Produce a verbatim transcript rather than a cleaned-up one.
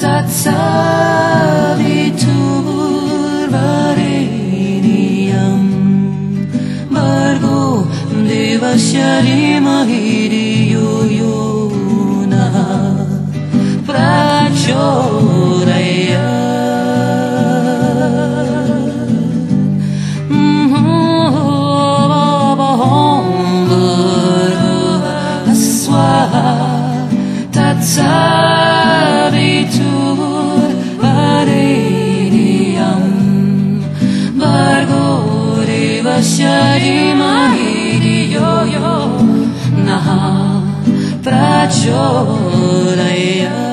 Tatsavitur Vareniyam Bargo Devasya Mahiriyo Yona Prachodaya Tatsavitur Vareniyam Bargo Devasya Mahiriyo Yona Prachodaya